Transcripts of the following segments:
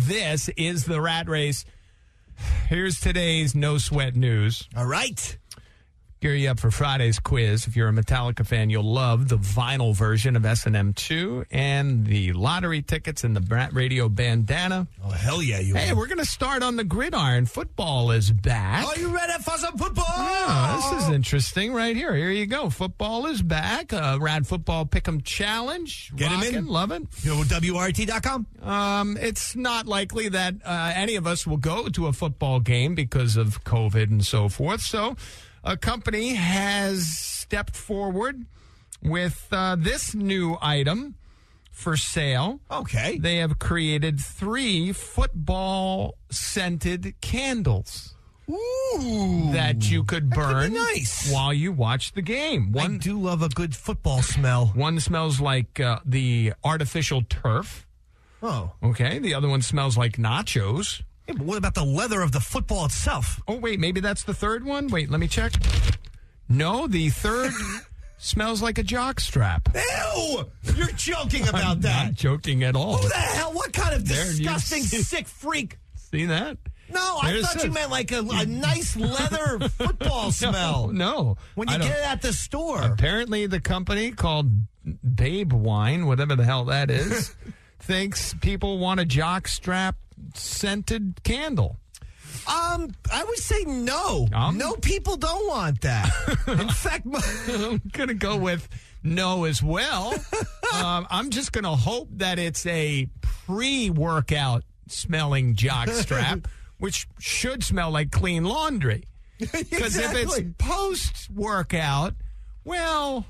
This is the Rat Race. Here's today's No Sweat news. All right. Gear you up for Friday's quiz. If you're a Metallica fan, you'll love the vinyl version of S&M 2 and the lottery tickets and the Brat Radio bandana. Oh, hell yeah, you Hey, will. we're going to start on the gridiron. Football is back. Are you ready for some football? Yeah, this is interesting right here. Here you go. Football is back. Rad Football Pick'em Challenge. Get him in. Love it. You know, WRT.com? It's not likely that any of us will go to a football game because of COVID and so forth. So a company has stepped forward with this new item for sale. Okay. They have created 3 football-scented candles. Ooh. That you could burn nice. while you watch the game. I do love a good football smell. One smells like the artificial turf. Oh. Okay. The other one smells like nachos. Yeah, but what about the leather of the football itself? Oh, wait, maybe that's the third one? Wait, let me check. No, the third smells like a jock strap. Ew! You're joking about I'm that. not joking at all. Who the hell? What kind of There, you disgusting, see- sick freak? See that? No, There I it thought you says. meant like a nice leather football smell. No. When you I don't- get it at the store. Apparently, the company called Babe Wine, whatever the hell that is, thinks people want a jockstrap scented candle. I would say no. No, people don't want that. In fact, I'm going to go with no as well. I'm just going to hope that it's a pre-workout smelling jockstrap, which should smell like clean laundry. Because if it's post-workout, well,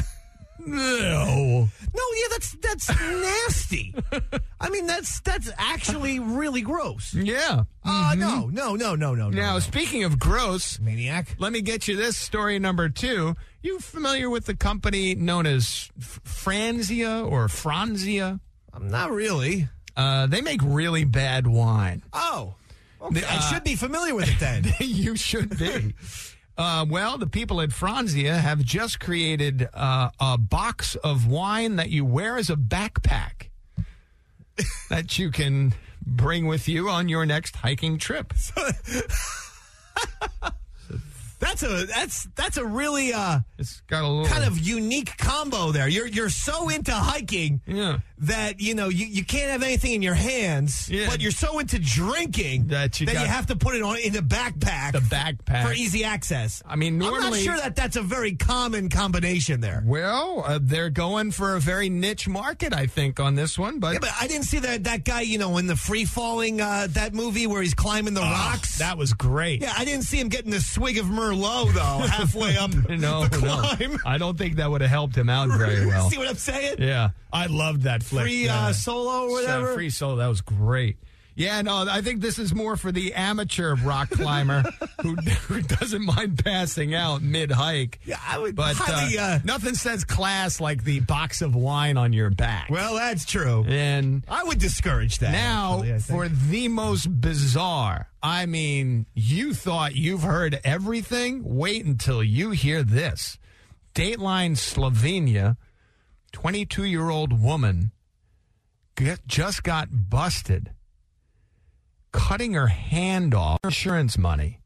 no. No, yeah, that's nasty. I mean, that's actually really gross. Yeah. No. Now, speaking of gross, maniac, let me get you this story number 2. You familiar with the company known as Franzia or Franzia? I'm not really. They make really bad wine. Oh, okay. I should be familiar with it then. You should be. Well, the people at Franzia have just created a box of wine that you wear as a backpack that you can bring with you on your next hiking trip. That's a really It's got a little kind of unique combo there. You're so into hiking that you can't have anything in your hands, but you're so into drinking that you have to put it on in a backpack. The backpack for easy access. I mean, normally I'm not sure that's a very common combination there. Well, they're going for a very niche market, I think, on this one. But I didn't see that guy, in the free falling that movie where he's climbing the rocks. That was great. Yeah, I didn't see him getting a swig of Merlot though halfway up the climb. No. I don't think that would have helped him out very well. See what I'm saying? Yeah, I loved that flick. Free solo or whatever. Free solo, that was great. Yeah, no, I think this is more for the amateur rock climber who doesn't mind passing out mid-hike. Yeah, I would but highly... nothing says class like the box of wine on your back. Well, that's true. And I would discourage that. Now, for the most bizarre, I mean, you thought you've heard everything? Wait until you hear this. Dateline Slovenia, 22-year-old woman just got busted cutting her hand off insurance money.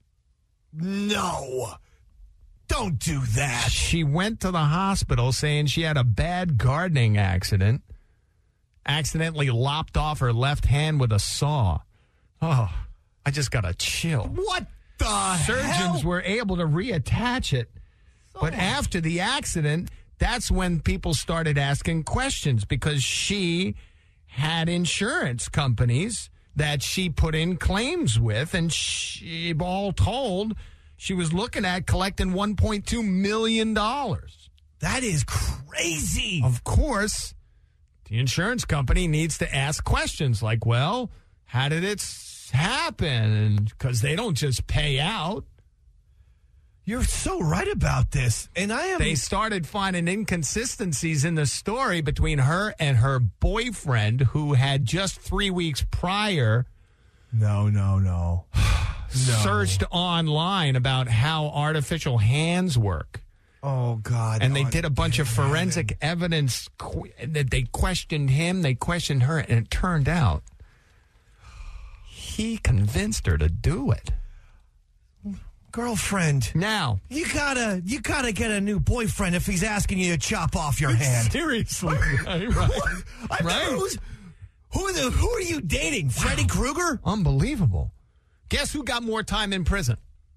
No. Don't do that. She went to the hospital saying she had a bad gardening accident, accidentally lopped off her left hand with a saw. Oh, I just got a chill. What the hell? Surgeons were able to reattach it. But after the accident, that's when people started asking questions because she had insurance companies that she put in claims with, and she, all told, she was looking at collecting $1.2 million. That is crazy. Of course, the insurance company needs to ask questions like, well, how did it happen? Because they don't just pay out. You're so right about this. And I am. They started finding inconsistencies in the story between her and her boyfriend, who had just 3 weeks prior No. searched online about how artificial hands work. Oh, God. And they did a bunch of forensic evidence. They questioned him, they questioned her, and it turned out he convinced her to do it. Girlfriend. Now. You gotta get a new boyfriend if he's asking you to chop off your hand. Seriously. Right. Who are you dating? Freddy Krueger? Unbelievable. Guess who got more time in prison?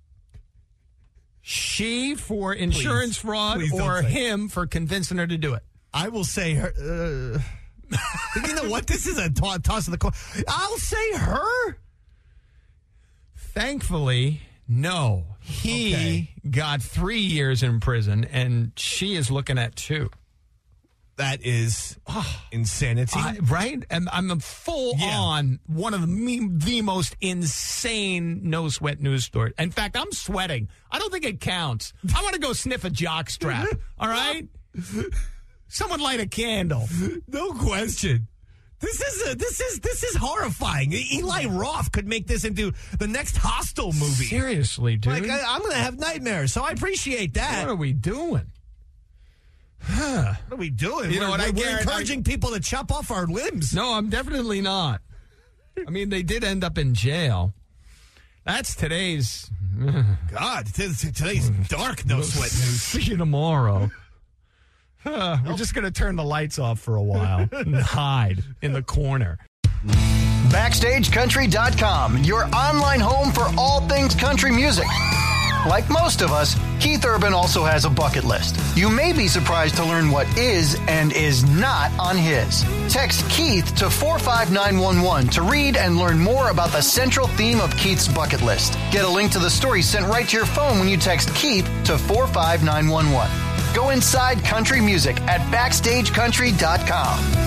She for insurance fraud or him for convincing her to do it? I will say her. You know what? This is a toss of the coin. I'll say her. Thankfully, no. He got 3 years in prison, and she is looking at 2. That is insanity. Right? And I'm full on one of the most insane no-sweat news stories. In fact, I'm sweating. I don't think it counts. I want to go sniff a jockstrap. All right? Someone light a candle. No question. This is horrifying. Eli Roth could make this into the next Hostel movie. Seriously, dude. Like, I'm going to have nightmares, so I appreciate that. What are we doing? What are we doing? You know what? We're encouraging people to chop off our limbs. No, I'm definitely not. I mean, they did end up in jail. That's today's. God, today's dark no sweat news. See you tomorrow. We're just going to turn the lights off for a while and hide in the corner. BackstageCountry.com, your online home for all things country music. Like most of us, Keith Urban also has a bucket list. You may be surprised to learn what is and is not on his. Text Keith to 45911 to read and learn more about the central theme of Keith's bucket list. Get a link to the story sent right to your phone when you text Keith to 45911. Go inside country music at BackstageCountry.com.